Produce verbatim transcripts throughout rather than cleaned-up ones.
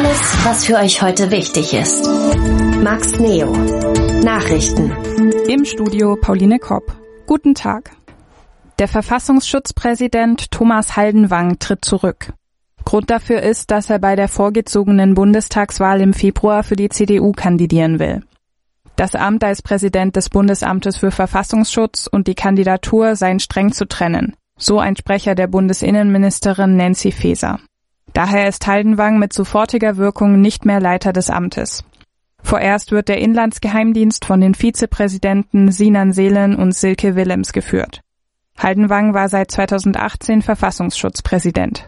Alles, was für euch heute wichtig ist. Max Neo. Nachrichten. Im Studio Pauline Kopp. Guten Tag. Der Verfassungsschutzpräsident Thomas Haldenwang tritt zurück. Grund dafür ist, dass er bei der vorgezogenen Bundestagswahl im Februar für die C D U kandidieren will. Das Amt als Präsident des Bundesamtes für Verfassungsschutz und die Kandidatur seien streng zu trennen, so ein Sprecher der Bundesinnenministerin Nancy Faeser. Daher ist Haldenwang mit sofortiger Wirkung nicht mehr Leiter des Amtes. Vorerst wird der Inlandsgeheimdienst von den Vizepräsidenten Sinan Selen und Silke Willems geführt. Haldenwang war seit zweitausendachtzehn Verfassungsschutzpräsident.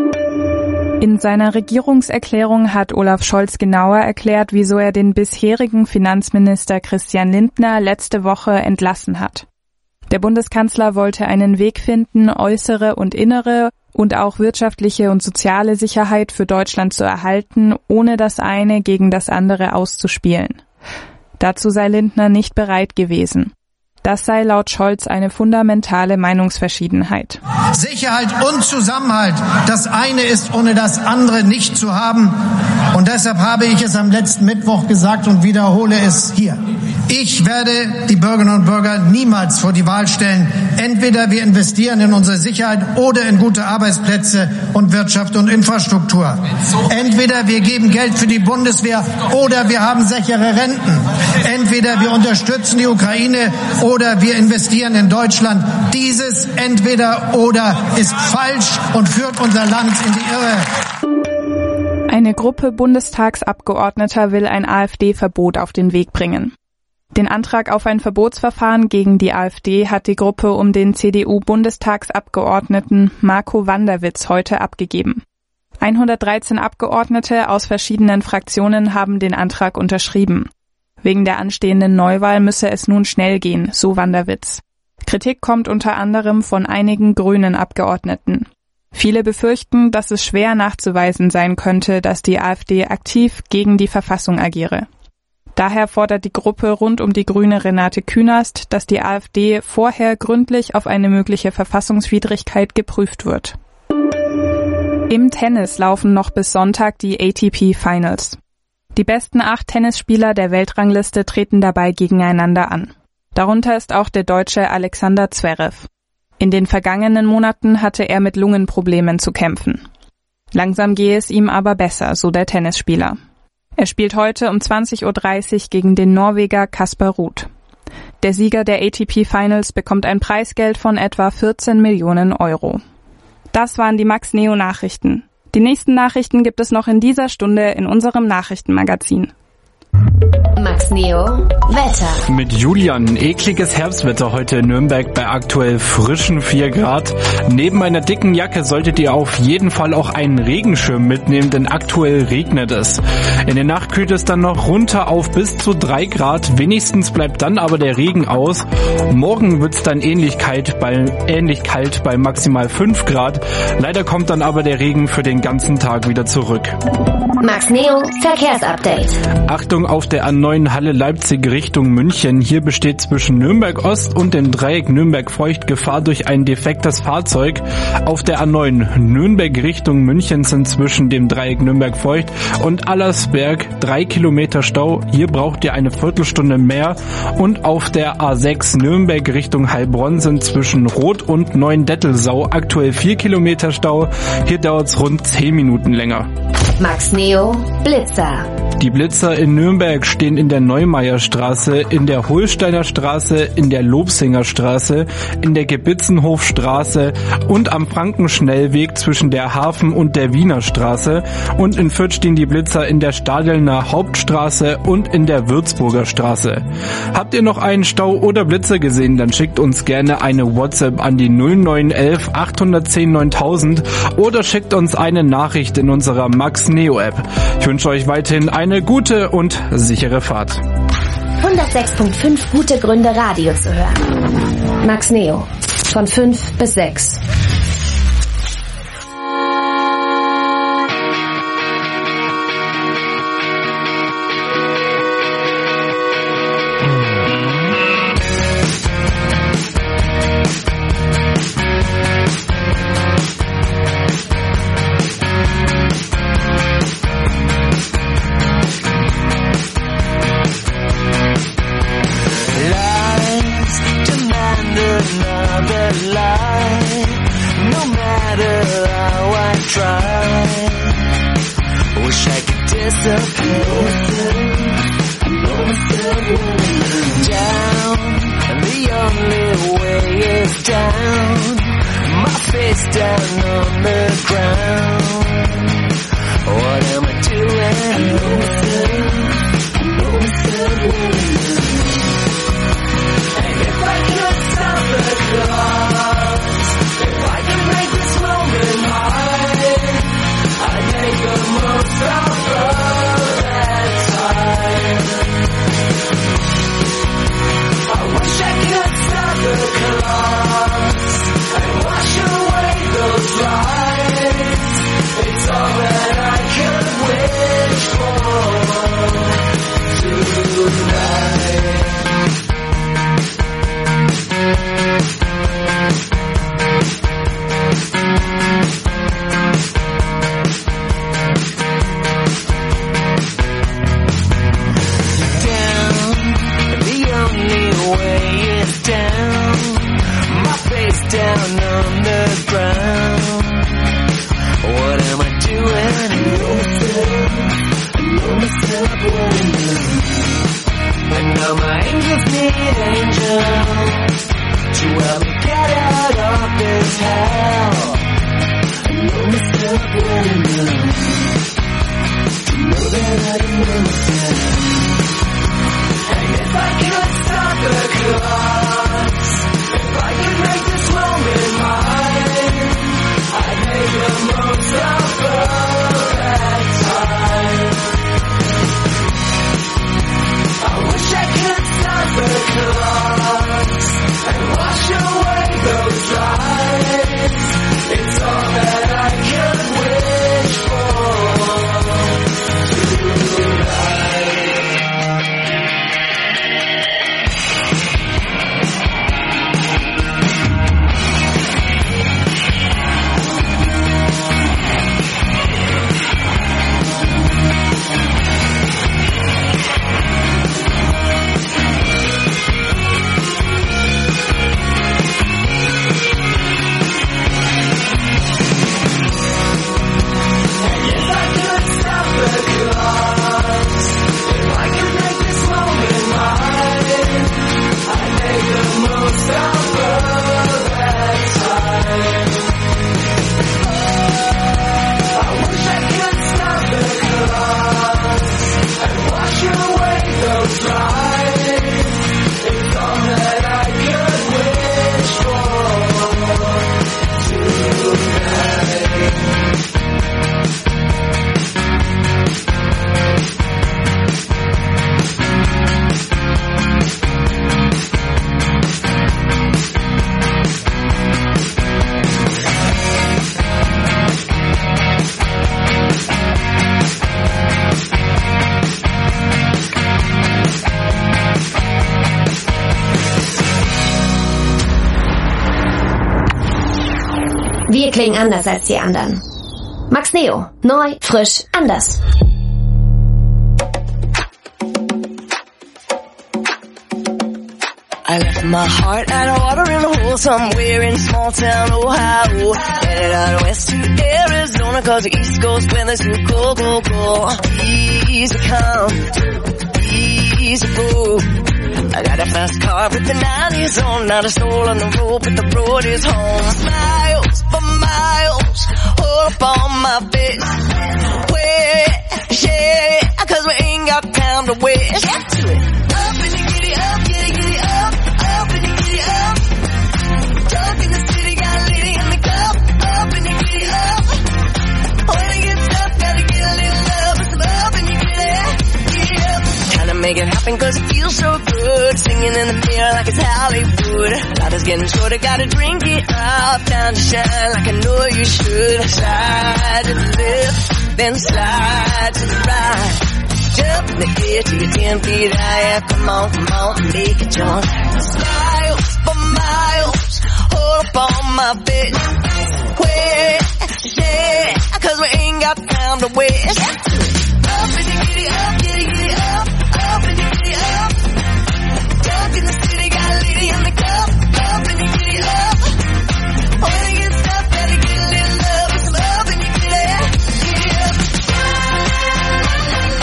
In seiner Regierungserklärung hat Olaf Scholz genauer erklärt, wieso er den bisherigen Finanzminister Christian Lindner letzte Woche entlassen hat. Der Bundeskanzler wollte einen Weg finden, äußere und innere und auch wirtschaftliche und soziale Sicherheit für Deutschland zu erhalten, ohne das eine gegen das andere auszuspielen. Dazu sei Lindner nicht bereit gewesen. Das sei laut Scholz eine fundamentale Meinungsverschiedenheit. Sicherheit und Zusammenhalt, das eine ist ohne das andere nicht zu haben. Und deshalb habe ich es am letzten Mittwoch gesagt und wiederhole es hier. Ich werde die Bürgerinnen und Bürger niemals vor die Wahl stellen. Entweder wir investieren in unsere Sicherheit oder in gute Arbeitsplätze und Wirtschaft und Infrastruktur. Entweder wir geben Geld für die Bundeswehr oder wir haben sichere Renten. Entweder wir unterstützen die Ukraine oder wir investieren in Deutschland. Dieses entweder oder ist falsch und führt unser Land in die Irre. Eine Gruppe Bundestagsabgeordneter will ein AfD-Verbot auf den Weg bringen. Den Antrag auf ein Verbotsverfahren gegen die AfD hat die Gruppe um den C D U-Bundestagsabgeordneten Marco Wanderwitz heute abgegeben. hundertdreizehn Abgeordnete aus verschiedenen Fraktionen haben den Antrag unterschrieben. Wegen der anstehenden Neuwahl müsse es nun schnell gehen, so Wanderwitz. Kritik kommt unter anderem von einigen grünen Abgeordneten. Viele befürchten, dass es schwer nachzuweisen sein könnte, dass die AfD aktiv gegen die Verfassung agiere. Daher fordert die Gruppe rund um die Grüne Renate Künast, dass die AfD vorher gründlich auf eine mögliche Verfassungswidrigkeit geprüft wird. Im Tennis laufen noch bis Sonntag die A T P Finals. Die besten acht Tennisspieler der Weltrangliste treten dabei gegeneinander an. Darunter ist auch der Deutsche Alexander Zverev. In den vergangenen Monaten hatte er mit Lungenproblemen zu kämpfen. Langsam gehe es ihm aber besser, so der Tennisspieler. Er spielt heute um zwanzig Uhr dreißig gegen den Norweger Casper Ruud. Der Sieger der A T P Finals bekommt ein Preisgeld von etwa vierzehn Millionen Euro. Das waren die Max Neo Nachrichten. Die nächsten Nachrichten gibt es noch in dieser Stunde in unserem Nachrichtenmagazin. Max Neo Wetter. Mit Julian. Ekliges Herbstwetter heute in Nürnberg bei aktuell frischen vier Grad. Neben einer dicken Jacke solltet ihr auf jeden Fall auch einen Regenschirm mitnehmen, denn aktuell regnet es. In der Nacht kühlt es dann noch runter auf bis zu drei Grad. Wenigstens bleibt dann aber der Regen aus. Morgen wird es dann ähnlich kalt, bei, ähnlich kalt bei maximal fünf Grad. Leider kommt dann aber der Regen für den ganzen Tag wieder zurück. Max Neo Verkehrsupdate. Achtung auf der A neun Halle Leipzig Richtung München. Hier besteht zwischen Nürnberg Ost und dem Dreieck Nürnberg Feucht Gefahr durch ein defektes Fahrzeug. Auf der A neun Nürnberg Richtung München sind zwischen dem Dreieck Nürnberg Feucht und Allersberg drei Kilometer Stau. Hier braucht ihr eine Viertelstunde mehr. Und auf der A sechs Nürnberg Richtung Heilbronn sind zwischen Rot und Neuendettelsau aktuell vier Kilometer Stau. Hier dauert es rund zehn Minuten länger. Max Neo Blitzer. Die Blitzer in Nürnberg stehen in der Neumeierstraße, in der Holsteiner Straße, in der Lobsinger Straße, in der Gebitzenhofstraße und am Frankenschnellweg zwischen der Hafen- und der Wiener Straße. Und in Fürth stehen die Blitzer in der Stadelner Hauptstraße und in der Würzburger Straße. Habt ihr noch einen Stau oder Blitzer gesehen, dann schickt uns gerne eine WhatsApp an die null neun elf achthundertzehn neuntausend oder schickt uns eine Nachricht in unserer Max Neo App. Ich wünsche euch weiterhin eine gute und sichere Fahrt. hundertsechs Komma fünf gute Gründe, Radio zu hören. Max Neo. Von fünf bis sechs. Down, and the only way is down. My face down on the ground. What am I doing? And if I could stop the clocks, if I could make this moment mine, I'd make the most of that time. I wish I could stop the clocks and wash away those lights. It's all that I could wish for tonight. Down on the ground. What am I doing? And now my angels need angels to help me get out of this hell. I know myself well enough to know that I am myself. And if I could stop the clocks, if I could make this moment mine, I'd make the most of that time. I wish I could stop the clocks and wash away those lights. It's all that I could wish for tonight. Wir klingen anders als die anderen. Max Neo. Neu, frisch, anders. I left my heart at a watering hole somewhere in small town Ohio. Headed out west to Arizona cause the East Coast weather's too cold, cold, cold. Easy come, easy go. I got a fast car with the nineties on, not a soul on the road, but the road is home. Miles for miles, all up on my face. Where, yeah, cause we ain't got time to waste. Get to it. Up and you get it up, get it, get it up. Up and you get it up. Talk in the city, got a lady in the cup. Up and you get it up. When it gets up, gotta get a little love. It's up and you get it, get it up. Trying to make it happen cause it feels so good. Singing in the mirror like it's Hollywood. Life is getting shorter, gotta drink it up. Time to shine like I know you should. Slide to the left, then slide to the right. Jump in the air till you're ten feet high. Come on, come on, make it jump. Miles for miles, hold up on my face. Where, yeah, cause we ain't got time to waste. Up and you get it up, get it, get it up. Up and you get it up. Talk in the city, got a lady in the cup. Up and you get it up. When it gets tough, gotta get a little love. It's up and you get it, get it up.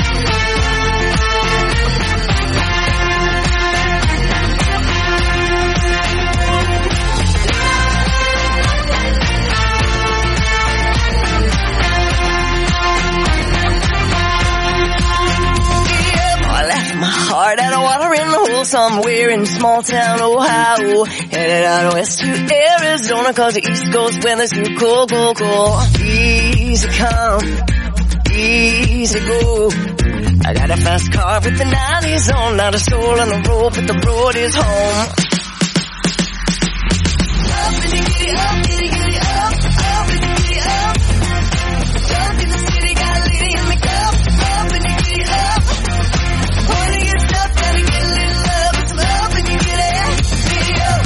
somewhere in small town Ohio. Headed out west to Arizona, cause the East Coast weather's too cold, cold, cold. Easy come, easy go. I got a fast car with the nineties on, not a soul on the road, but the road is home. Up in the giddy up, giddy giddy up, up in the giddy up. Jump in the city, got a lady in the cup. Up in the giddy up. Wanna get stuff, gotta get a little love. It's up in the giddy up, giddy up.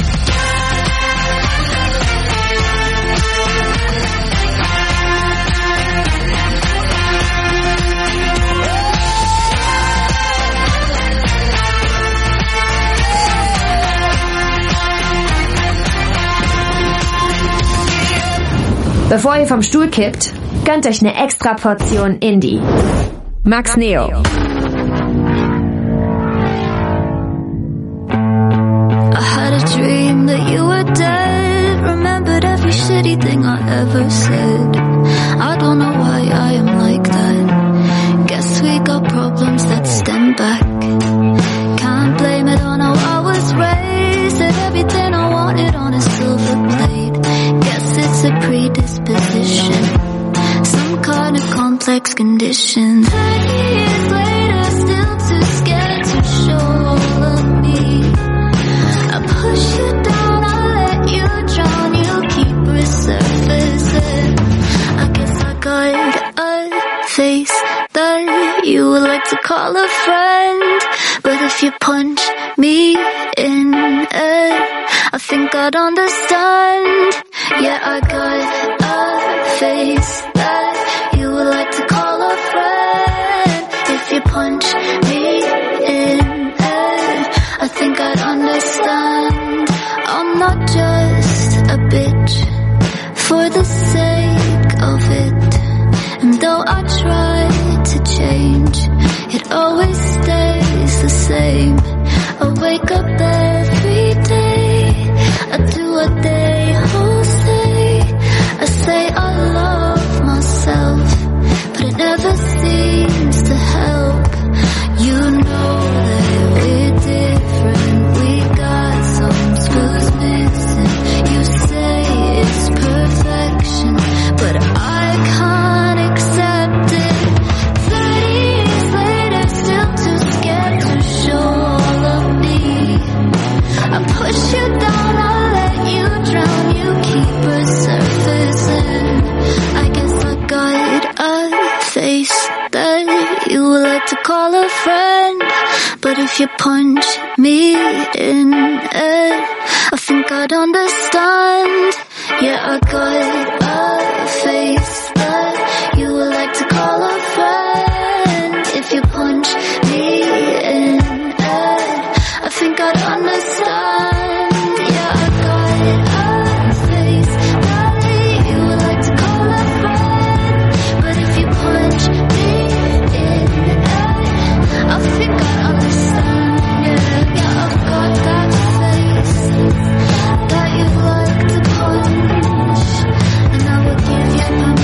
Bevor ihr vom Stuhl kippt, gönnt euch eine extra Portion Indie. Max Neo. I had a dream that you were dead. Remembered every shitty thing I ever said. I don't know why I am like that. Guess we got problems that stem back. Can't blame it on how I was raised. Did everything I wanted on a silver plate. Guess it's a predisposition, some kind of complex condition. Thirty years later, still too scared to show all of me. I push you down, I let you drown, you keep resurfacing. I guess I got a face that you would like to call a friend, but if you punch me in it, I think I'd understand. Yeah, I got a face that you would like to call a friend. If you punch me in it, I think I'd understand. I'm not just a bitch for the sake of it. And though I try to change, it always stays the same. I wake up every day, I do what they all say. I say I love myself, but it never seems to help. You know that we're different, we got some screws missing. You say it's perfection, but I can't accept it. Thirty years later, still too scared to show all of me. I push you down, I let you drown, you keep resurfacing. I guess I got a face that you would like to call a friend, but if you punch me in it, I think I'd understand. Yeah, I got a face that you would like to call a friend. If you punch me in it, I think I'd understand. Yeah, I got a face that you would like to call a friend, but if you punch me in it, I think I'd understand. Yeah, yeah, I've got that face that you like to punch, and I would give you my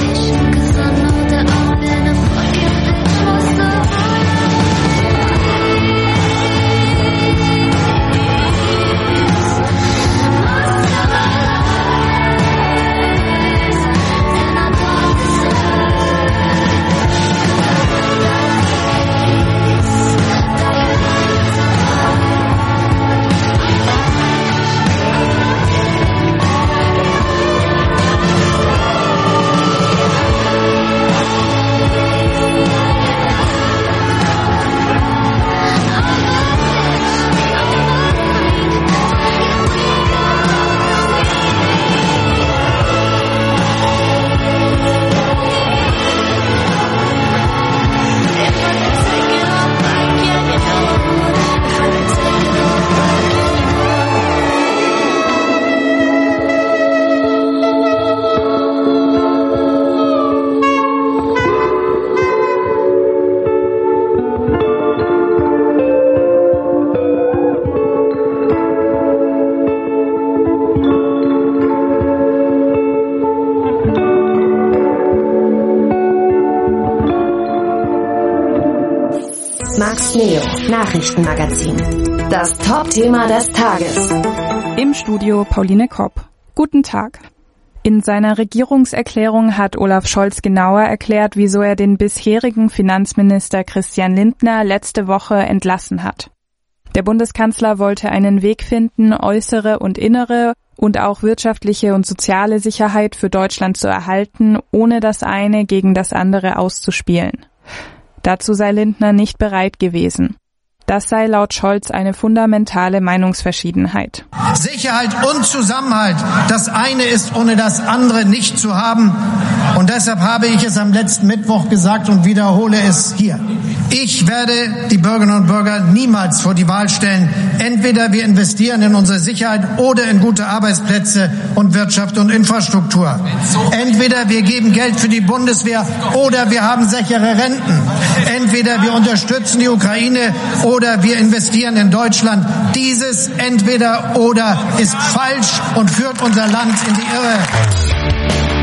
Max Neo, Nachrichtenmagazin. Das Top-Thema des Tages. Im Studio Pauline Kopp. Guten Tag. In seiner Regierungserklärung hat Olaf Scholz genauer erklärt, wieso er den bisherigen Finanzminister Christian Lindner letzte Woche entlassen hat. Der Bundeskanzler wollte einen Weg finden, äußere und innere und auch wirtschaftliche und soziale Sicherheit für Deutschland zu erhalten, ohne das eine gegen das andere auszuspielen. Dazu sei Lindner nicht bereit gewesen. Das sei laut Scholz eine fundamentale Meinungsverschiedenheit. Sicherheit und Zusammenhalt, das eine ist ohne das andere nicht zu haben. Und deshalb habe ich es am letzten Mittwoch gesagt und wiederhole es hier. Ich werde die Bürgerinnen und Bürger niemals vor die Wahl stellen. Entweder wir investieren in unsere Sicherheit oder in gute Arbeitsplätze und Wirtschaft und Infrastruktur. Entweder wir geben Geld für die Bundeswehr oder wir haben sichere Renten. Entweder wir unterstützen die Ukraine oder wir investieren in Deutschland. Dieses Entweder oder ist falsch und führt unser Land in die Irre.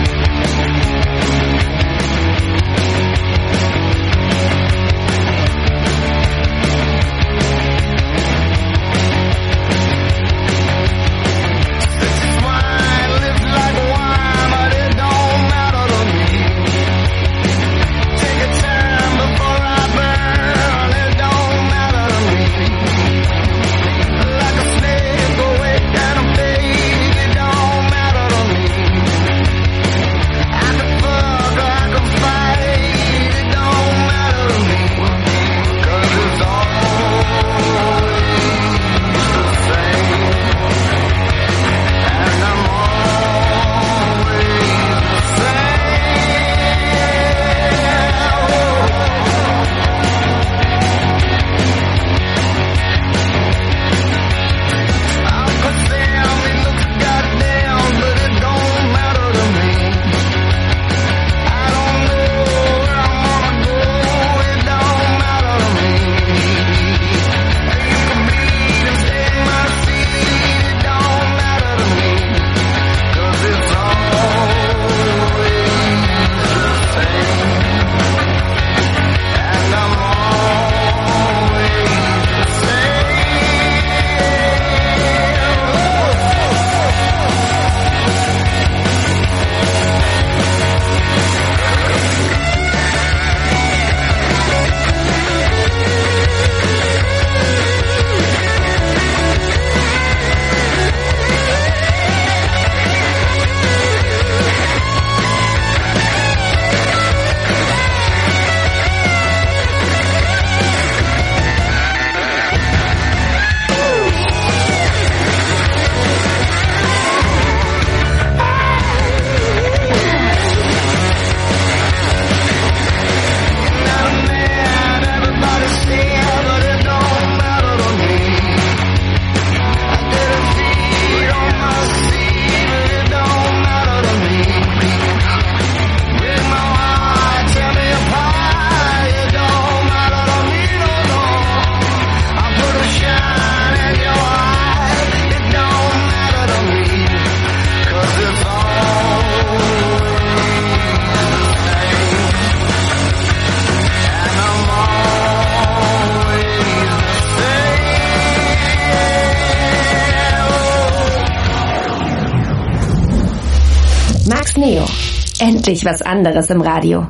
Max Neo. Endlich was anderes im Radio.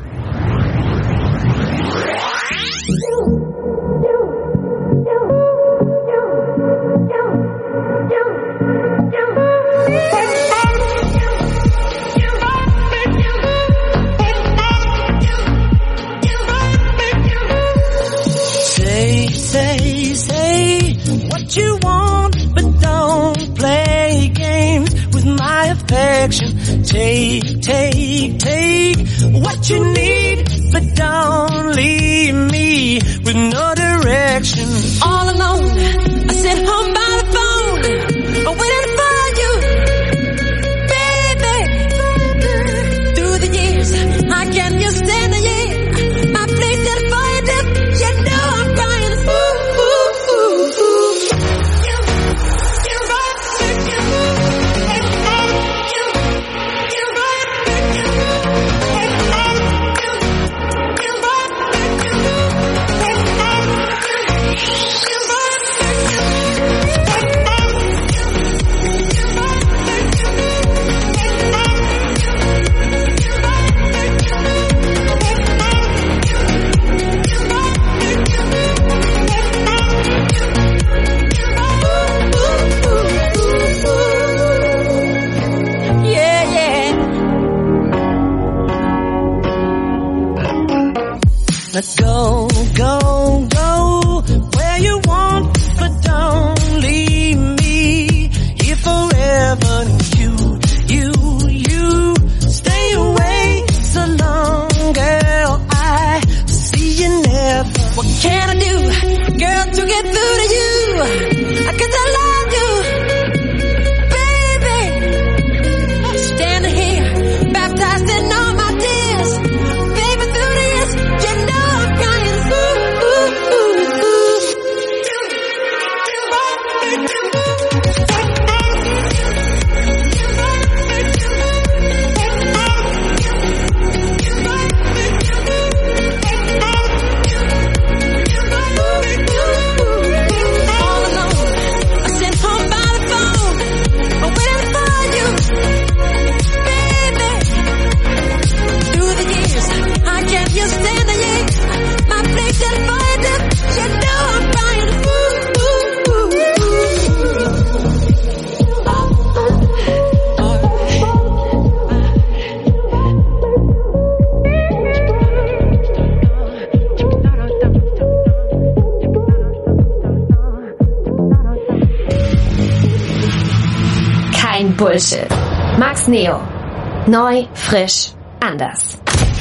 Say, say, say what you want, but don't play games with my affection. Take, take, take what you need, but don't leave me with no direction. All alone, I sit home by the phone, I'm waiting for you, baby. Through the years, I can just stand the year. My place is for you, dip. You know I'm crying. Ooh, ooh, ooh, ooh. go, go, go where you want, but don't leave me here forever. You, you, you stay away so long, girl. I see you never. What can I do, girl, to get through to you? 'Cause I love you, baby. Standing here, baptized in all my tears, baby. Through this, you know I'm crying. Ooh, ooh, ooh, ooh. Kein Bullshit. Max Neo. Neu, frisch, anders.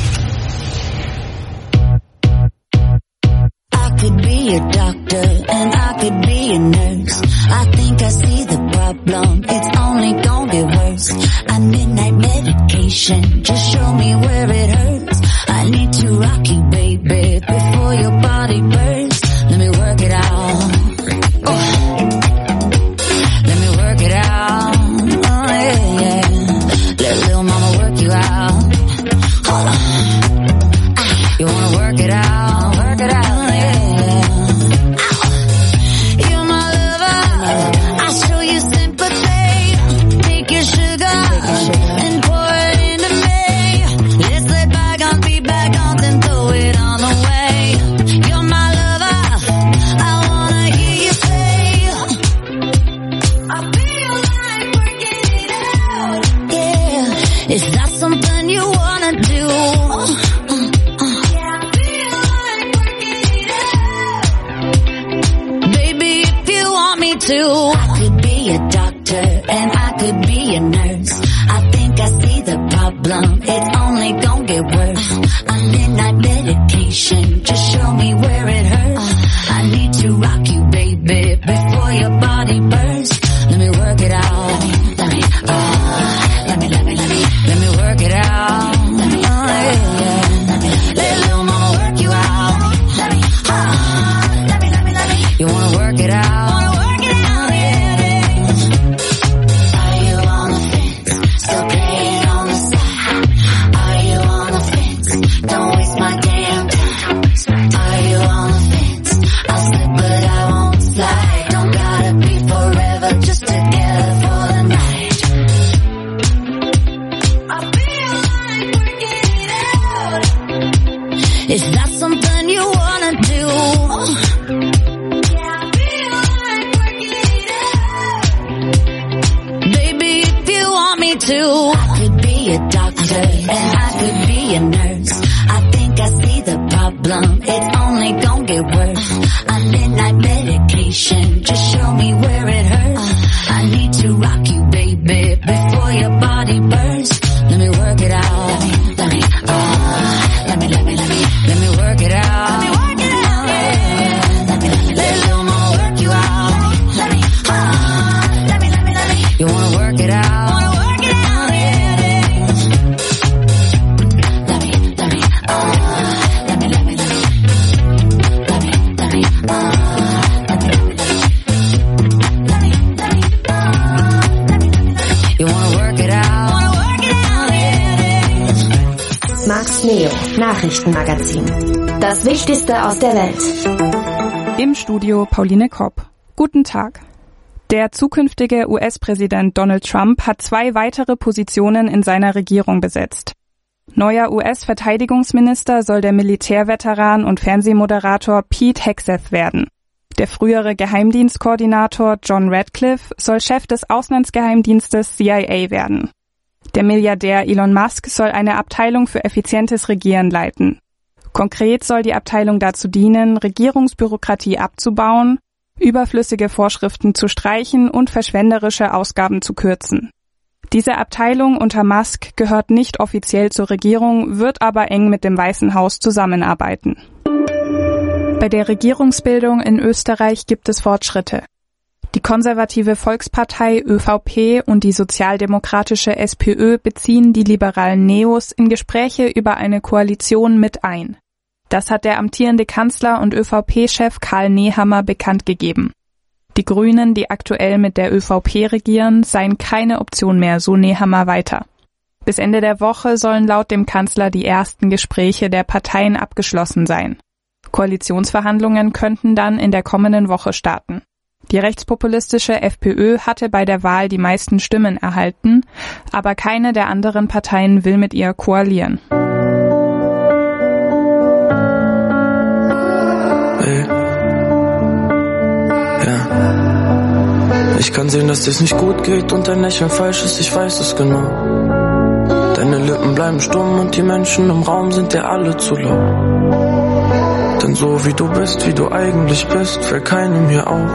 I could be a doctor and I could be a nurse. I think I see the problem, it's only gonna get worse. I midnight medication, just show me where it hurts. I need to rock you, baby, before your body bursts. Let me work it out. Oh. Let me work it out. Oh yeah, yeah. Let little mama work you out. Hold on. Ah, you wanna work it out? Work it out. Is that something you wanna do? Uh, uh, yeah, I feel like working it out. Baby, if you want me to, I could be a doctor and I could be a nurse. I think I see the problem, it's only gonna get worse. I'm midnight medication, just show me where it hurts. I need to rock you, baby, before your body bursts. Let me work it out. Let me, uh, let me, let me, let me, let me work it out. Let me, oh, yeah. Let me, let little mama work you out. Let me, uh, let me, let me, let me. You wanna work it out? Wanna work it out, yeah. Are you on the fence? Still playing on the side? Are you on the fence? Don't waste my damn time. Are you on the fence? I'll slip but I won't slide. Don't gotta be forever, just together for the night. I feel like working it out. Is that something you wanna do? Yeah, I feel like working it out. Baby, if you want me to, I could be a doctor and I could be a nurse. I think I see the problem, it's only gonna get worse. I'm midnight medication, just show me where it hurts. I need to rock you, baby, before your body bursts. Let me work it out. Let me, uh, let me, let me, let me, let me work it out. Let me work it out. Yeah. Let me, let me, let little mama work you out. Let me, uh, let me, let me, let me. You wanna work it out? Wanna work it out? Yeah. Let me, let me, uh, let me, let me, let me, let me, let me, uh, let me, let me, let me, let me, let me, uh, let me, let me, let me. You wanna work it out? Wanna work it out? Yeah. Max Neo, Nachrichtenmagazin. Das Wichtigste aus der Welt. Im Studio Pauline Kopp. Guten Tag. Der zukünftige U S-Präsident Donald Trump hat zwei weitere Positionen in seiner Regierung besetzt. Neuer U S-Verteidigungsminister soll der Militärveteran und Fernsehmoderator Pete Hegseth werden. Der frühere Geheimdienstkoordinator John Radcliffe soll Chef des Auslandsgeheimdienstes C I A werden. Der Milliardär Elon Musk soll eine Abteilung für effizientes Regieren leiten. Konkret soll die Abteilung dazu dienen, Regierungsbürokratie abzubauen, überflüssige Vorschriften zu streichen und verschwenderische Ausgaben zu kürzen. Diese Abteilung unter Musk gehört nicht offiziell zur Regierung, wird aber eng mit dem Weißen Haus zusammenarbeiten. Bei der Regierungsbildung in Österreich gibt es Fortschritte. Die konservative Volkspartei ÖVP und die sozialdemokratische SPÖ beziehen die liberalen Neos in Gespräche über eine Koalition mit ein. Das hat der amtierende Kanzler und ÖVP-Chef Karl Nehammer bekannt gegeben. Die Grünen, die aktuell mit der ÖVP regieren, seien keine Option mehr, so Nehammer weiter. Bis Ende der Woche sollen laut dem Kanzler die ersten Gespräche der Parteien abgeschlossen sein. Koalitionsverhandlungen könnten dann in der kommenden Woche starten. Die rechtspopulistische FPÖ hatte bei der Wahl die meisten Stimmen erhalten, aber keine der anderen Parteien will mit ihr koalieren. Hey. Ja. Ich kann sehen, dass dir's nicht gut geht und dein Lächeln falsch ist, ich weiß es genau. Deine Lippen bleiben stumm und die Menschen im Raum sind dir alle zu laut. Denn so wie du bist, wie du eigentlich bist, fällt keinem hier auf.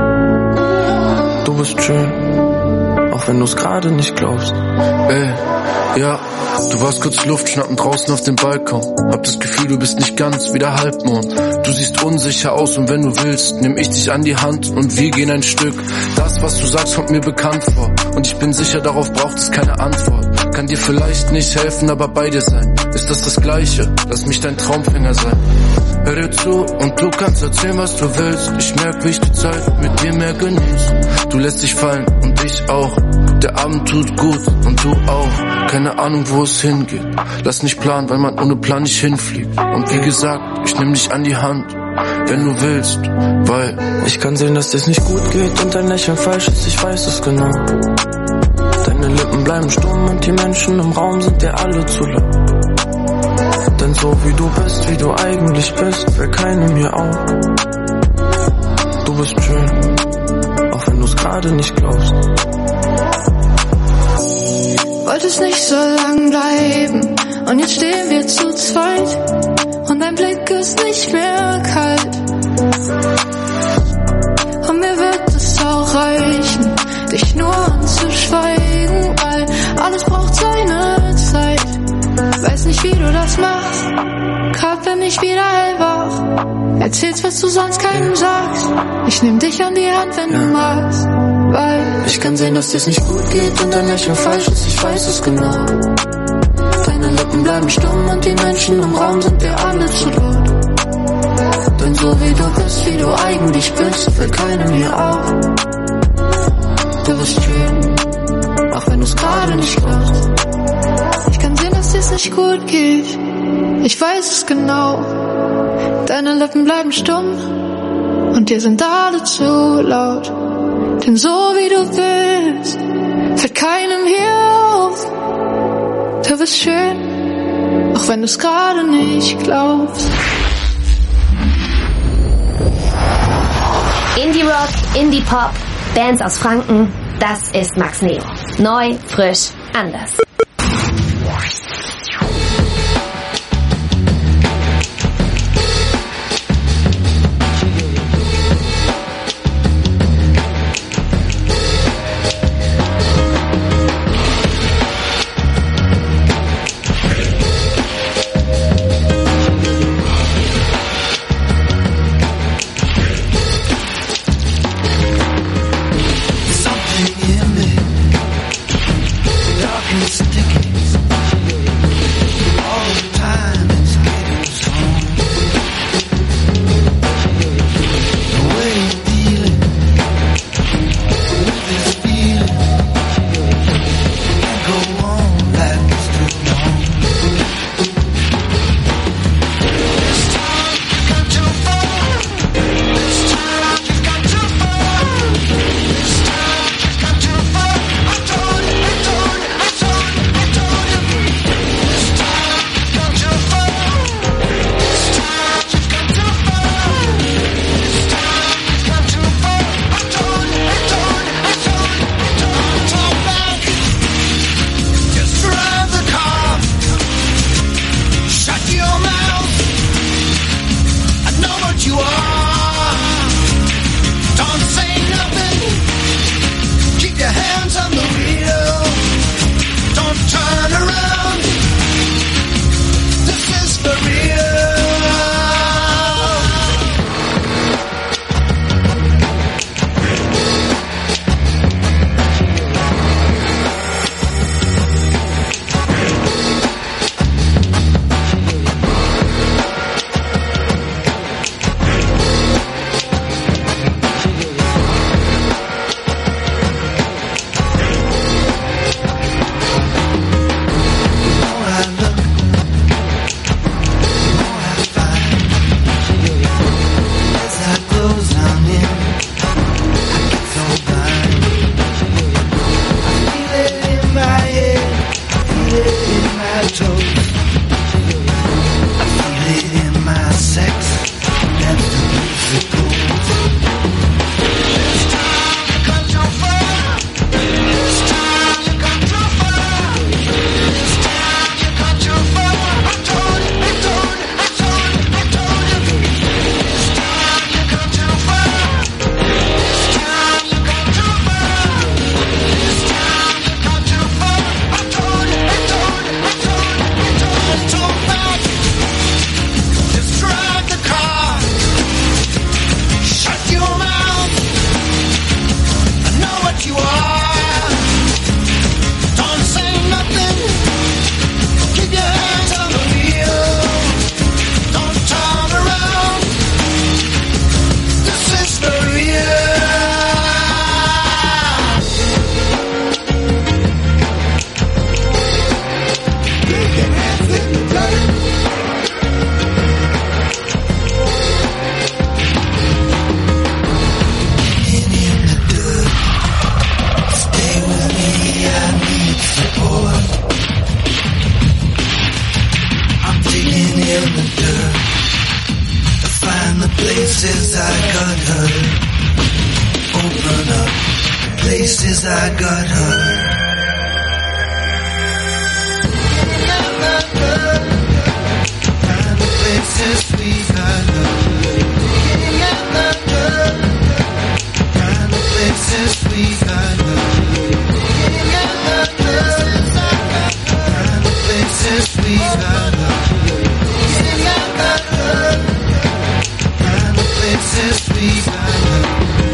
Du bist schön, auch wenn du's gerade nicht glaubst. Ey, ja, du warst kurz Luft schnappen draußen auf dem Balkon. Hab das Gefühl, du bist nicht ganz wie der Halbmond. Du siehst unsicher aus und wenn du willst, nehm ich dich an die Hand und wir gehen ein Stück. Das, was du sagst, kommt mir bekannt vor und ich bin sicher, darauf braucht es keine Antwort. Kann dir vielleicht nicht helfen, aber bei dir sein. Ist das das Gleiche? Lass mich dein Traumfänger sein. Hör dir zu und du kannst erzählen, was du willst. Ich merk, wie ich die Zeit mit dir mehr genieße. Du lässt dich fallen und ich auch. Der Abend tut gut und du auch. Keine Ahnung, wo es hingeht. Lass nicht planen, weil man ohne Plan nicht hinfliegt. Und wie gesagt, ich nehm dich an die Hand, wenn du willst, weil ich kann sehen, dass dir's nicht gut geht und dein Lächeln falsch ist, ich weiß es genau. Deine Lippen bleiben stumm und die Menschen im Raum sind dir alle zu laut. Denn so wie du bist, wie du eigentlich bist, fällt keinem hier auf. Du bist schön, auch wenn du's gerade nicht glaubst. Wolltest nicht so lang bleiben und jetzt stehen wir zu zweit und dein Blick ist nicht mehr kalt. Und mir wird es auch reichen, dich nur anzuschweigen, weil alles braucht seine Zeit. Weiß nicht, wie du das machst, grad bin ich wieder hellwach. Erzählst, was du sonst keinem sagst. Ich nehm dich an die Hand, wenn ja. du magst, weil ich kann sehen, dass dir's nicht gut geht und dein Lächeln falsch ist, ich weiß es genau. Deine Lippen bleiben stumm und die Menschen im Raum sind dir alle zu laut. Denn so wie du bist, wie du eigentlich bist, fällt keinem hier auf. Du bist schön, auch wenn du's gerade nicht glaubst. Ich kann sehen, dass dir's nicht gut geht, ich weiß es genau. Deine Lippen bleiben stumm und dir sind alle zu laut. Denn so wie du bist, fällt keinem hier auf. Du bist schön, auch wenn du's gerade nicht glaubst. Indie Rock, Indie Pop, Bands aus Franken, das ist Max Neo. Neu, frisch, anders. Darkness Places I got hurt. Open up. Places I got hurt. Find the places we got hurt. Find the places we got hurt. Find the places we got hurt. Find the places we got hurt.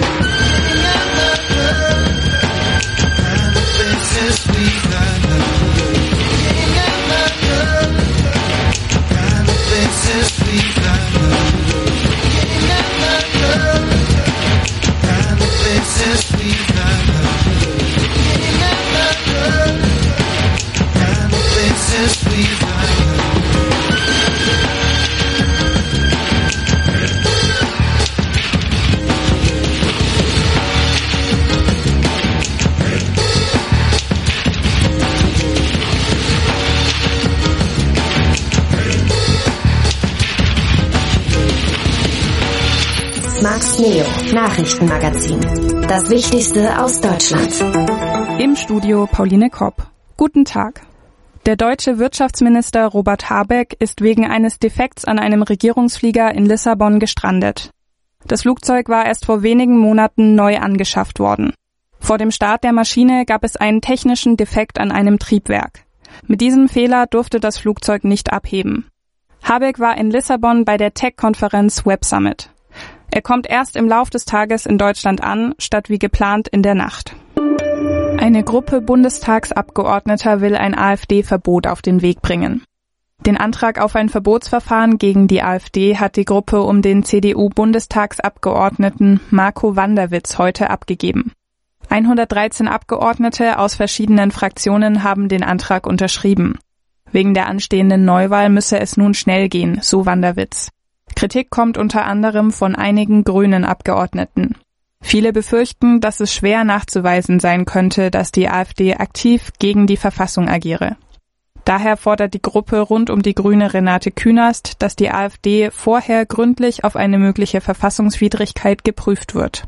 Max Neo, Nachrichtenmagazin. Das Wichtigste aus Deutschland. Im Studio Pauline Kopp. Guten Tag. Der deutsche Wirtschaftsminister Robert Habeck ist wegen eines Defekts an einem Regierungsflieger in Lissabon gestrandet. Das Flugzeug war erst vor wenigen Monaten neu angeschafft worden. Vor dem Start der Maschine gab es einen technischen Defekt an einem Triebwerk. Mit diesem Fehler durfte das Flugzeug nicht abheben. Habeck war in Lissabon bei der Tech-Konferenz Web Summit. Er kommt erst im Lauf des Tages in Deutschland an, statt wie geplant in der Nacht. Eine Gruppe Bundestagsabgeordneter will ein AfD-Verbot auf den Weg bringen. Den Antrag auf ein Verbotsverfahren gegen die AfD hat die Gruppe um den C D U-Bundestagsabgeordneten Marco Wanderwitz heute abgegeben. hundertdreizehn Abgeordnete aus verschiedenen Fraktionen haben den Antrag unterschrieben. Wegen der anstehenden Neuwahl müsse es nun schnell gehen, so Wanderwitz. Kritik kommt unter anderem von einigen grünen Abgeordneten. Viele befürchten, dass es schwer nachzuweisen sein könnte, dass die AfD aktiv gegen die Verfassung agiere. Daher fordert die Gruppe rund um die Grüne Renate Künast, dass die AfD vorher gründlich auf eine mögliche Verfassungswidrigkeit geprüft wird.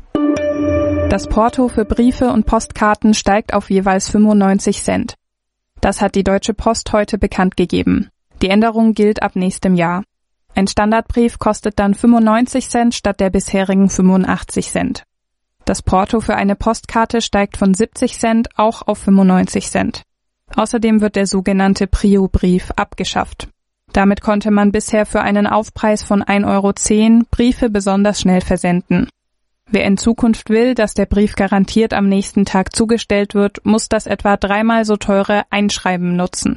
Das Porto für Briefe und Postkarten steigt auf jeweils fünfundneunzig Cent. Das hat die Deutsche Post heute bekannt gegeben. Die Änderung gilt ab nächstem Jahr. Ein Standardbrief kostet dann fünfundneunzig Cent statt der bisherigen fünfundachtzig Cent. Das Porto für eine Postkarte steigt von siebzig Cent auch auf fünfundneunzig Cent. Außerdem wird der sogenannte Prio-Brief abgeschafft. Damit konnte man bisher für einen Aufpreis von ein Euro zehn Briefe besonders schnell versenden. Wer in Zukunft will, dass der Brief garantiert am nächsten Tag zugestellt wird, muss das etwa dreimal so teure Einschreiben nutzen.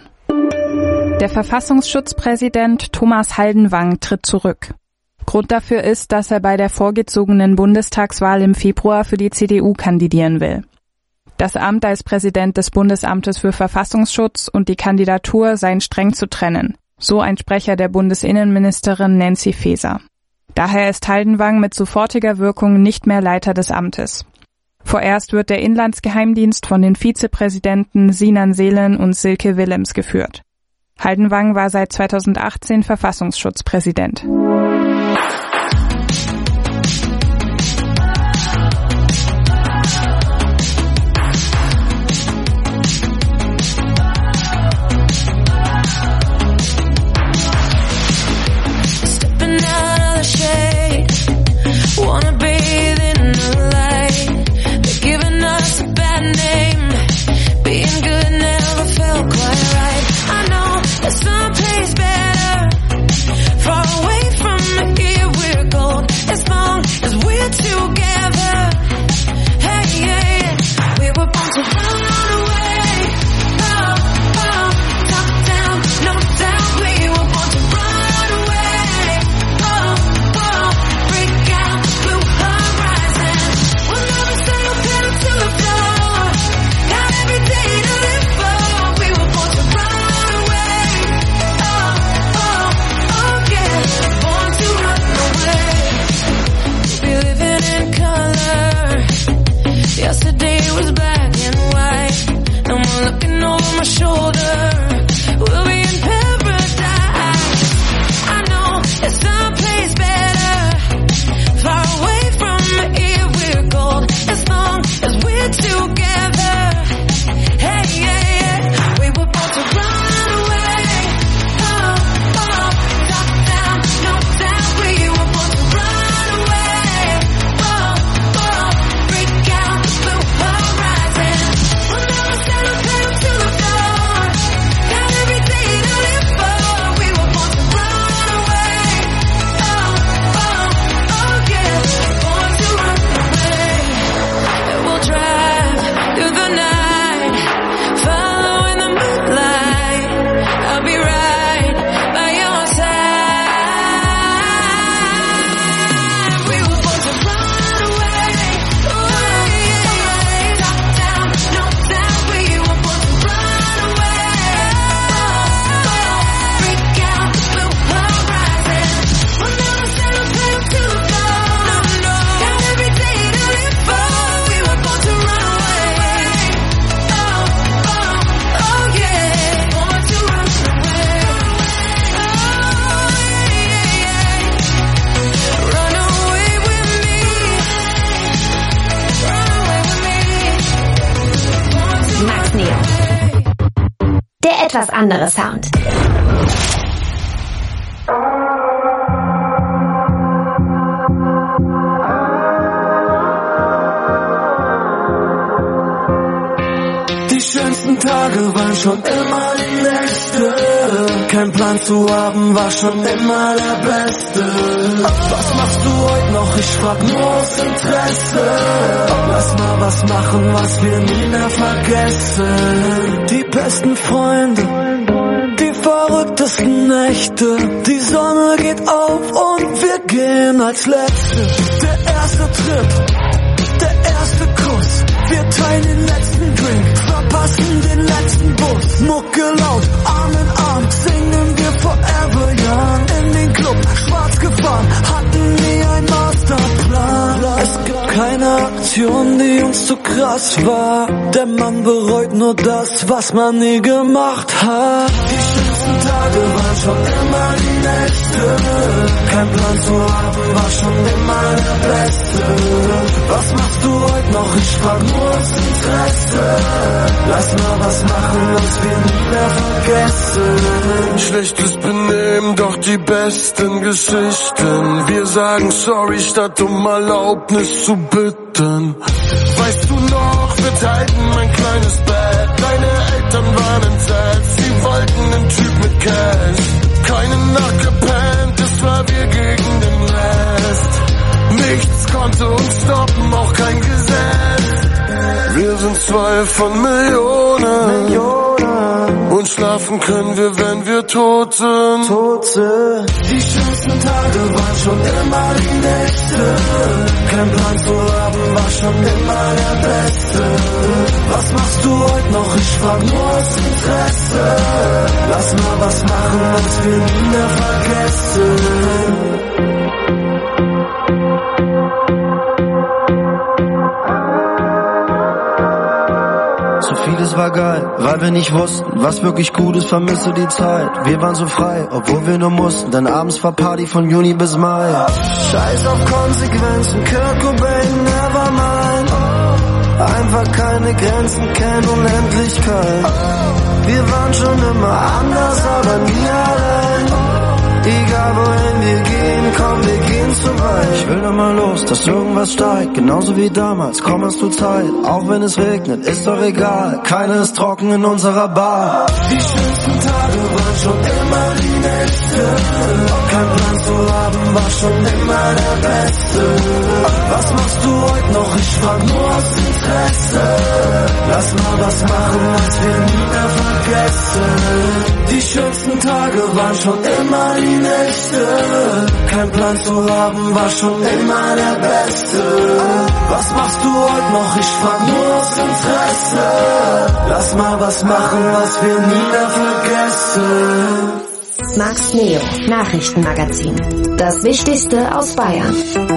Der Verfassungsschutzpräsident Thomas Haldenwang tritt zurück. Grund dafür ist, dass er bei der vorgezogenen Bundestagswahl im Februar für die C D U kandidieren will. Das Amt als Präsident des Bundesamtes für Verfassungsschutz und die Kandidatur seien streng zu trennen, so ein Sprecher der Bundesinnenministerin Nancy Faeser. Daher ist Haldenwang mit sofortiger Wirkung nicht mehr Leiter des Amtes. Vorerst wird der Inlandsgeheimdienst von den Vizepräsidenten Sinan Selen und Silke Willems geführt. Haldenwang war seit zweitausendachtzehn Verfassungsschutzpräsident. Someplace better, far away from etwas andere Sound. Die schönsten Tage waren schon immer die Nächte. Kein Plan zu haben war schon immer der Beste. Was machst du heute noch? Ich frag nur aus Interesse. Lass mal was machen, was wir nie mehr vergessen. Die besten Freunde, die verrücktesten Nächte. Die Sonne geht auf und wir gehen als Letzte. Der erste Trip, der erste Kuss. Wir teilen den letzten Drink, verpassen den letzten Bus. Mucke laut, Arm in Arm, singen wir Forever Young. In den Club, schwarz gefahren, hatten nie einen Masterplan. Es gibt keine Aktion, die uns zu krass war. Der Mann bereut nur das, was man nie gemacht hat. Die schönsten Tage waren schon immer die Nächte. Kein Plan zu haben war schon immer der Beste. Was machst du heute noch? Ich frag nur aus Interesse. Lass mal was machen, was wir nie mehr vergessen. Schlechtes Benehmen, doch die besten Geschichten. Wir sagen sorry, statt um Erlaubnis zu bitten. Weißt du noch, wir teilten ein kleines Bett. Deine Eltern waren entsetzt, sie wollten einen Typ mit Cash. Keine Nacht gepennt, es war wir gegen den Rest. Nichts konnte uns stoppen, auch kein Gesetz. Wir sind zwei von Millionen. Millionen. Und schlafen können wir, wenn wir tot sind. Tot sind. Die schönsten Tage waren schon immer die Nächte. Kein Plan zu haben war schon immer der Beste. Was machst du heute noch? Ich frag nur aus Interesse. Lass mal was machen, was wir nie mehr vergessen. Vieles war geil, weil wir nicht wussten, was wirklich gut ist, vermisse die Zeit. Wir waren so frei, obwohl wir nur mussten, denn abends war Party von Juni bis Mai. Scheiß auf Konsequenzen, Kurt Cobain, Nevermind. Einfach keine Grenzen, kennen Unendlichkeit. Wir waren schon immer anders, aber nie allein. Egal wohin wir gehen, komm, wir gehen zu weit. Ich will doch mal los, dass irgendwas steigt, genauso wie damals, komm, hast du Zeit. Auch wenn es regnet, ist doch egal, keiner ist trocken in unserer Bar. Die schönsten Tage waren schon immer die Nächte. Kein Plan zu haben war schon immer der Beste. Was machst du heute noch? Ich frag nur aus Interesse. Lass mal was machen, was wir nie mehr vergessen. Die schönsten Tage waren schon immer die Nächte. Kein Plan zu haben war schon immer der Beste. Was machst du heute noch? Ich frag nur aus Interesse. Lass mal was machen, was wir nie mehr vergessen. Max Neo, Nachrichtenmagazin. Das Wichtigste aus Bayern.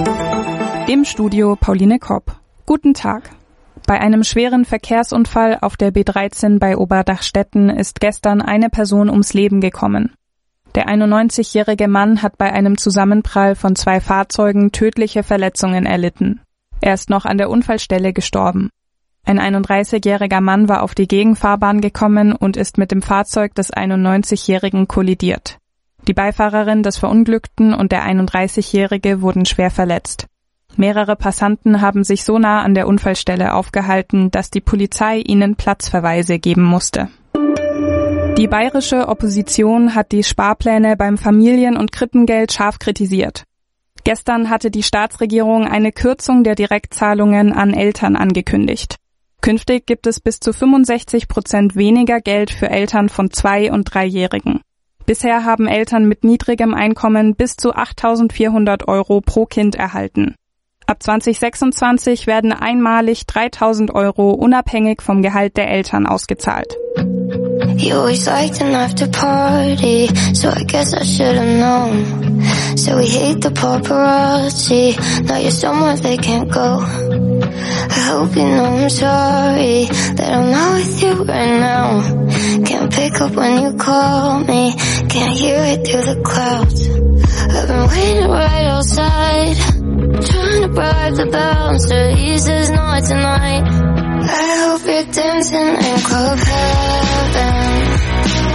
Im Studio Pauline Kopp. Guten Tag. Bei einem schweren Verkehrsunfall auf der B dreizehn bei Oberdachstetten ist gestern eine Person ums Leben gekommen. Der einundneunzigjährige Mann hat bei einem Zusammenprall von zwei Fahrzeugen tödliche Verletzungen erlitten. Er ist noch an der Unfallstelle gestorben. Ein einunddreißigjähriger Mann war auf die Gegenfahrbahn gekommen und ist mit dem Fahrzeug des einundneunzigjährigen kollidiert. Die Beifahrerin des Verunglückten und der einunddreißigjährige wurden schwer verletzt. Mehrere Passanten haben sich so nah an der Unfallstelle aufgehalten, dass die Polizei ihnen Platzverweise geben musste. Die bayerische Opposition hat die Sparpläne beim Familien- und Krippengeld scharf kritisiert. Gestern hatte die Staatsregierung eine Kürzung der Direktzahlungen an Eltern angekündigt. Künftig gibt es bis zu fünfundsechzig Prozent weniger Geld für Eltern von Zwei- und Dreijährigen. Bisher haben Eltern mit niedrigem Einkommen bis zu achttausendvierhundert Euro pro Kind erhalten. Ab zwanzig sechsundzwanzig werden einmalig dreitausend Euro unabhängig vom Gehalt der Eltern ausgezahlt. You always liked an after party, so I guess I should've known. So we hate the paparazzi, now you're somewhere they can't go. I hope you know I'm sorry, that I'm not with you right now. Can't pick up when you call me, can't hear it through the clouds. I've been waiting right outside, trying to bribe the bouncer, he says not tonight. I hope you're dancing in club heaven,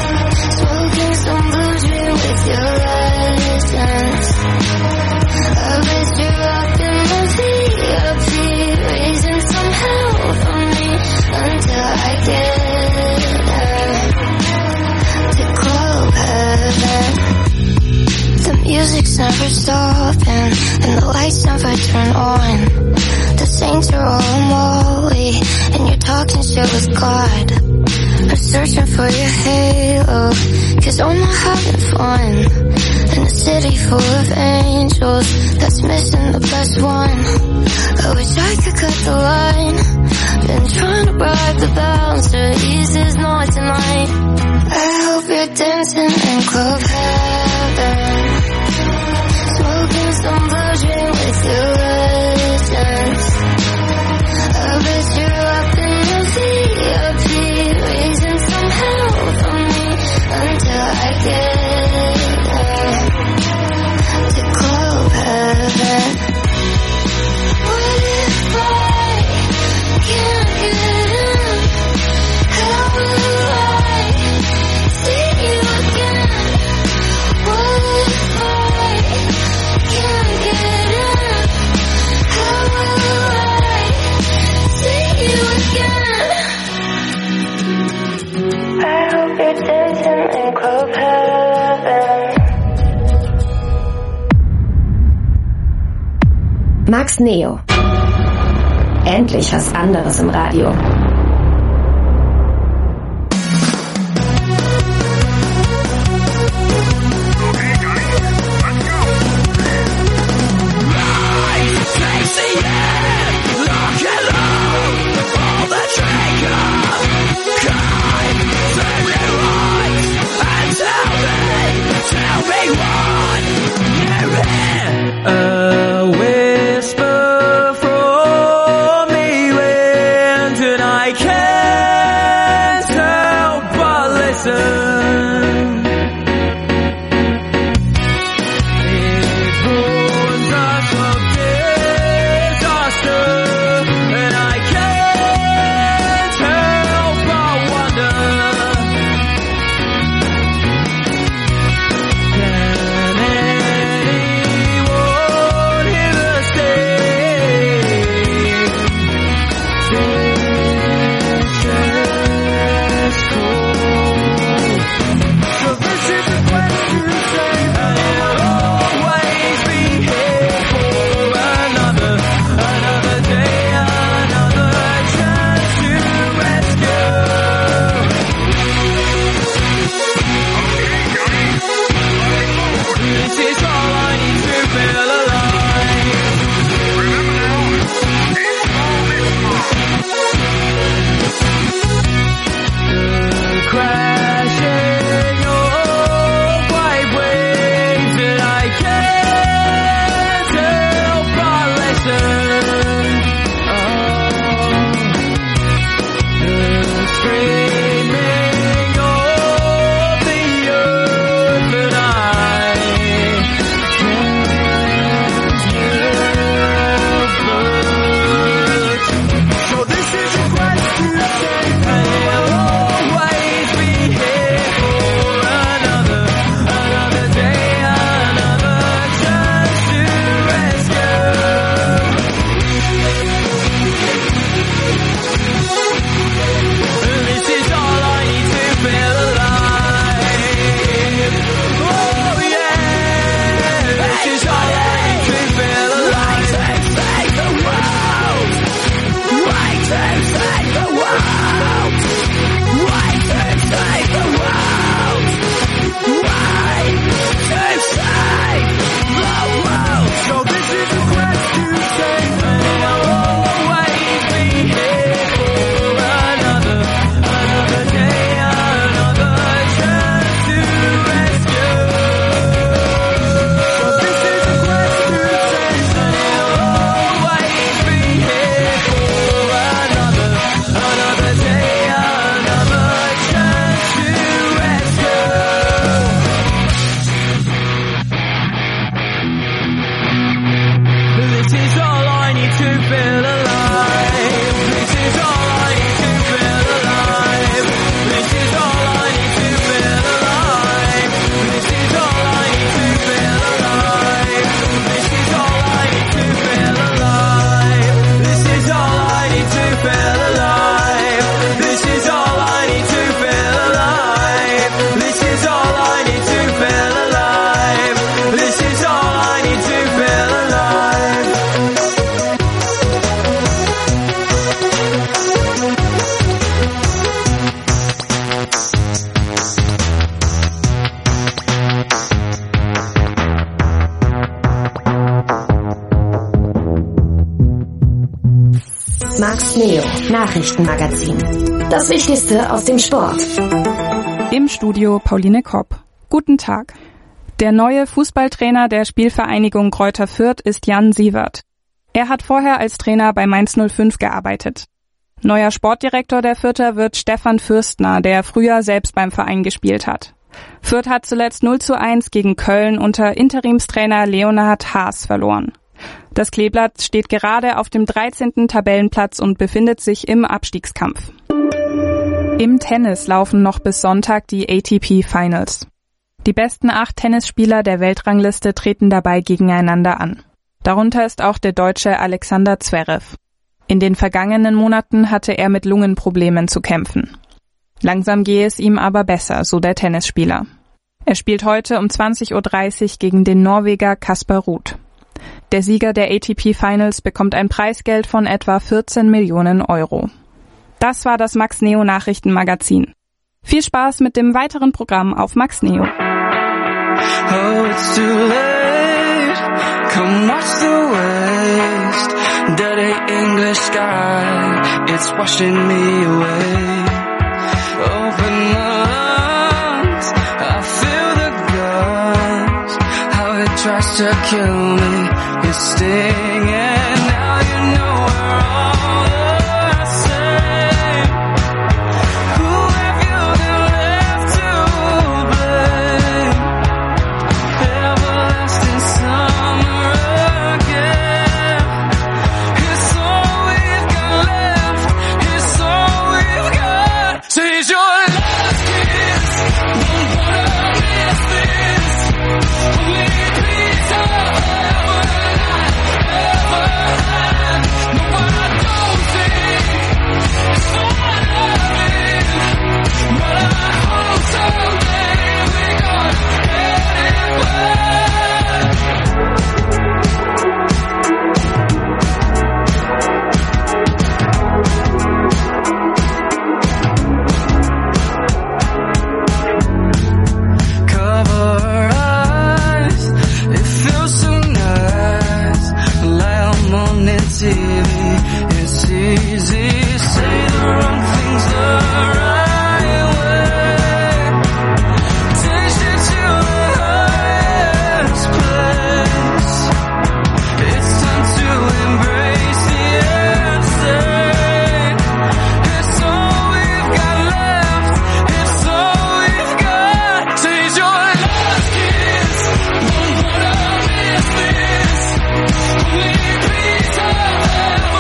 turn on. The saints are all Molly, and you're talking shit with God. I'm searching for your halo, cause I'm not having fun. In a city full of angels, that's missing the best one. I wish I could cut the line. Been trying to bribe the bouncer, ease his night tonight. I hope you're dancing in club heaven, smoking some virgin with your legends. I bet you're up in your V I P, raising some hell for me until I get there to club heaven. What if I can't get in? How will I see you again? What if I can't get in? How will I see you again? I hope you're dancing in club heaven. Max Neo. Endlich was anderes im Radio. A whisper from me when tonight Max Neo, Nachrichtenmagazin. Das Wichtigste aus dem Sport. Im Studio Pauline Kopp. Guten Tag. Der neue Fußballtrainer der Spielvereinigung Greuther Fürth ist Jan Siewert. Er hat vorher als Trainer bei Mainz null fünf gearbeitet. Neuer Sportdirektor der Fürther wird Stefan Fürstner, der früher selbst beim Verein gespielt hat. Fürth hat zuletzt null zu eins gegen Köln unter Interimstrainer Leonhard Haas verloren. Das Kleeblatt steht gerade auf dem dreizehnten Tabellenplatz und befindet sich im Abstiegskampf. Im Tennis laufen noch bis Sonntag die A T P Finals. Die besten acht Tennisspieler der Weltrangliste treten dabei gegeneinander an. Darunter ist auch der Deutsche Alexander Zverev. In den vergangenen Monaten hatte er mit Lungenproblemen zu kämpfen. Langsam gehe es ihm aber besser, so der Tennisspieler. Er spielt heute um zwanzig Uhr dreißig gegen den Norweger Casper Ruud. Der Sieger der A T P Finals bekommt ein Preisgeld von etwa vierzehn Millionen Euro. Das war das Max Neo Nachrichtenmagazin. Viel Spaß mit dem weiteren Programm auf Max Neo. Oh, it's too late. Come watch the waste. Dirty English sky, it's washing me away. Open the lungs, I feel the guns. How it tries to kill me, it's stinging. Now you know we're all the same. Who have you been left to blame? Everlasting summer again. It's all we've got left. It's all we've got. So here's your last kiss. Don't wanna miss this. Only piece of heaven I ever had. No, I don't think it's all having. But I hope someday we gonna get it back. Cover our eyes, it feels so nice. Like I'm on the T V, it's easy. Say the wrong things the right way. Takes you to the highest place. It's time to embrace the insane. It's all we've got left. It's all we've got. Taste your last kiss. Don't wanna miss this. Only piece of heaven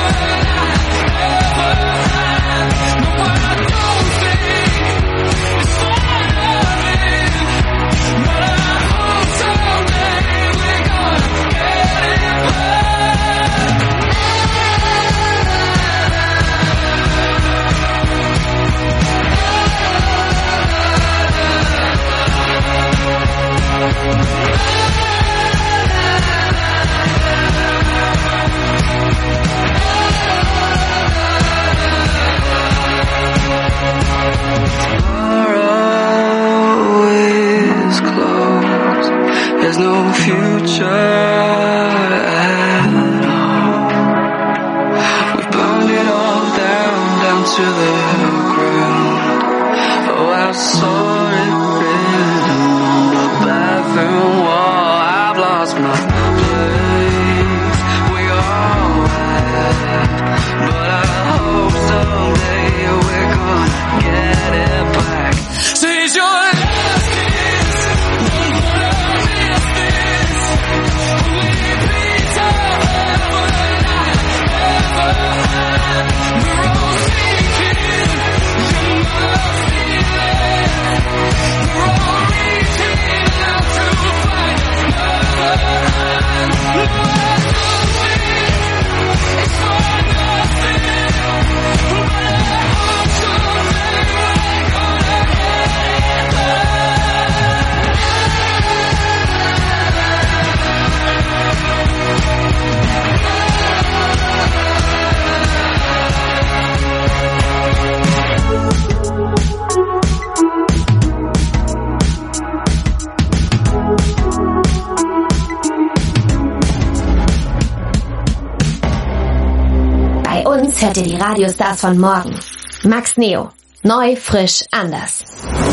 uns hört ihr die Radiostars von morgen. Max Neo. Neu, frisch, anders.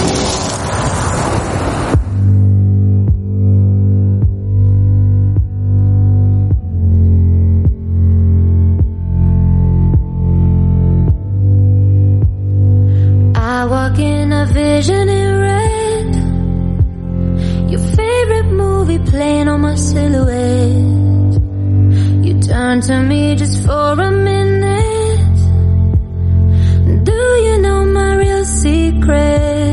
I walk in a vision in red. Your favorite movie playing on my silhouette. You turn to me just for a minute. Do you know my real secret?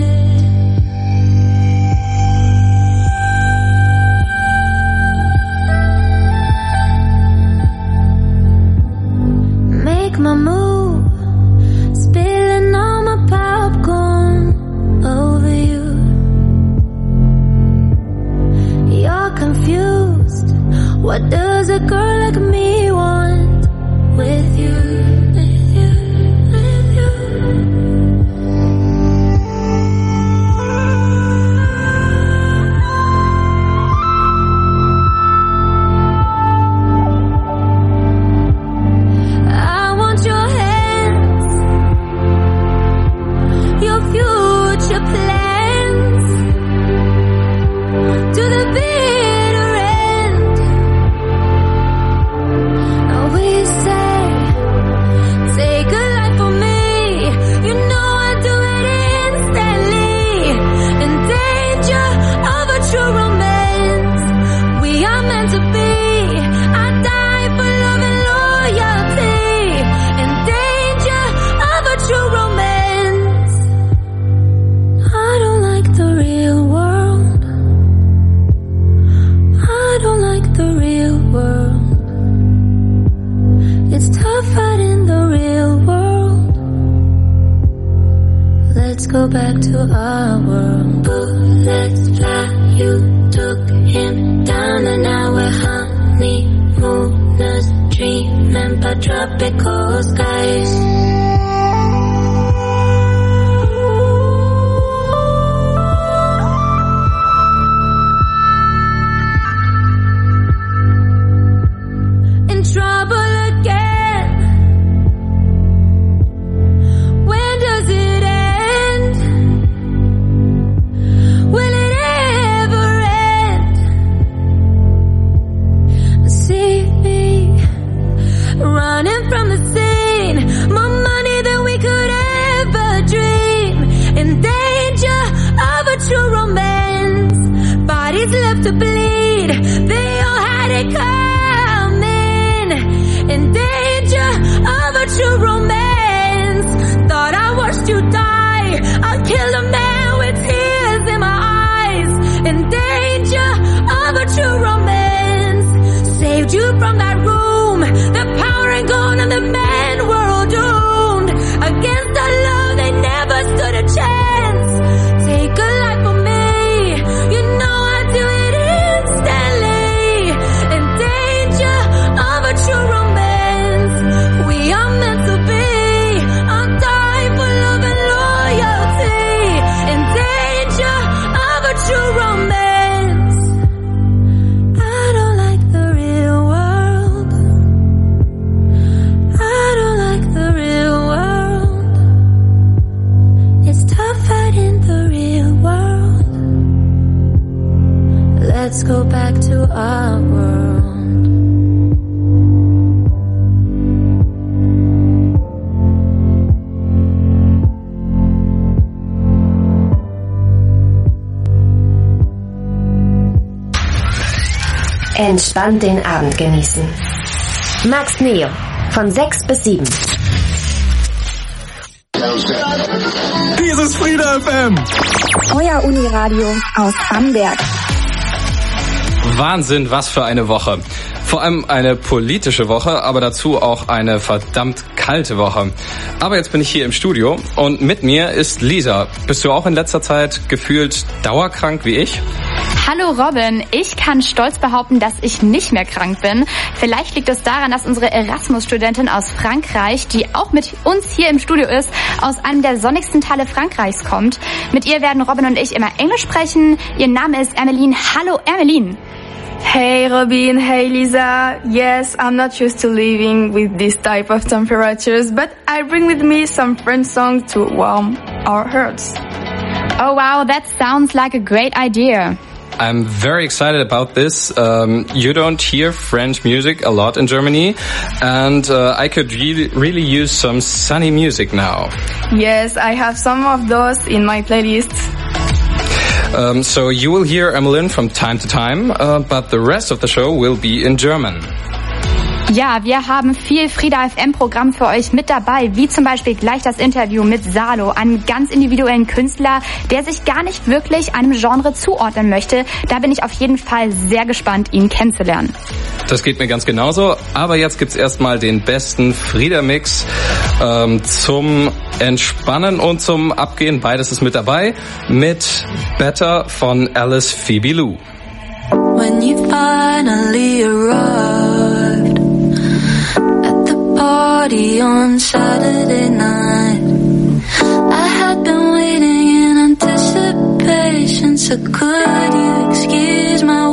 Make my move, spilling all my popcorn over you. You're confused. What does a girl like me want with you? With you, with you. I want your hands, your future plans, to the bitter end. We say, take a life for me. You know I do it instantly. In danger of a true romance. We are meant to be. I die for love and loyalty. In danger of a true romance. I don't like the real world. I don't like the real world. It's tough out in the real world. Let's go back to our world. Bullets fly, you took him down, and now we're honeymooners dreaming by tropical skies. In trouble again. When does it end? Will it ever end? See me running from the scene. More money than we could ever dream. In danger of a true romance. Bodies left to bleed. They all had it coming. In danger of a true romance. Thought I watched you die. I killed a man with tears in my eyes. In danger of a true romance. Saved you from that room. The power ain't gone and the men were all doomed. Against the love they never stood a chance. Take a life for me. You know I do it instantly. In danger of a true romance. We are meant to be. I'll die for love and loyalty. In danger of a true romance. I don't like the real world. I don't like the real world. It's tough out in the real world. Let's go back to our world. Entspannt den Abend genießen. Max Neo. Von sechs bis sieben. Dies ist Frieda F M. Euer Uniradio aus Bamberg. Wahnsinn, was für eine Woche. Vor allem eine politische Woche, aber dazu auch eine verdammt kalte Woche. Aber jetzt bin ich hier im Studio und mit mir ist Lisa. Bist du auch in letzter Zeit gefühlt dauerkrank wie ich? Hallo Robin, ich kann stolz behaupten, dass ich nicht mehr krank bin. Vielleicht liegt es daran, dass unsere Erasmus-Studentin aus Frankreich, die auch mit uns hier im Studio ist, aus einem der sonnigsten Teile Frankreichs kommt. Mit ihr werden Robin und ich immer Englisch sprechen. Ihr Name ist Ermeline. Hallo Ermeline. Hey Robin, hey Lisa. Yes, I'm not used to living with this type of temperatures, but I bring with me some French songs to warm our hearts. Oh wow, that sounds like a great idea. I'm very excited about this. Um, you don't hear French music a lot in Germany, and uh, I could really, really use some sunny music now. Yes, I have some of those in my playlist. Um, so you will hear Emmeline from time to time, uh, but the rest of the show will be in German. Ja, wir haben viel Frieda F M-Programm für euch mit dabei, wie zum Beispiel gleich das Interview mit Salo, einem ganz individuellen Künstler, der sich gar nicht wirklich einem Genre zuordnen möchte. Da bin ich auf jeden Fall sehr gespannt, ihn kennenzulernen. Das geht mir ganz genauso, aber jetzt gibt's erstmal den besten Frieda-Mix ähm, zum Entspannen und zum Abgehen. Beides ist mit dabei, mit Better von Alice Phoebe Lou. When you finally arrived at the party on Saturday night, I had been waiting in anticipation, so could you excuse my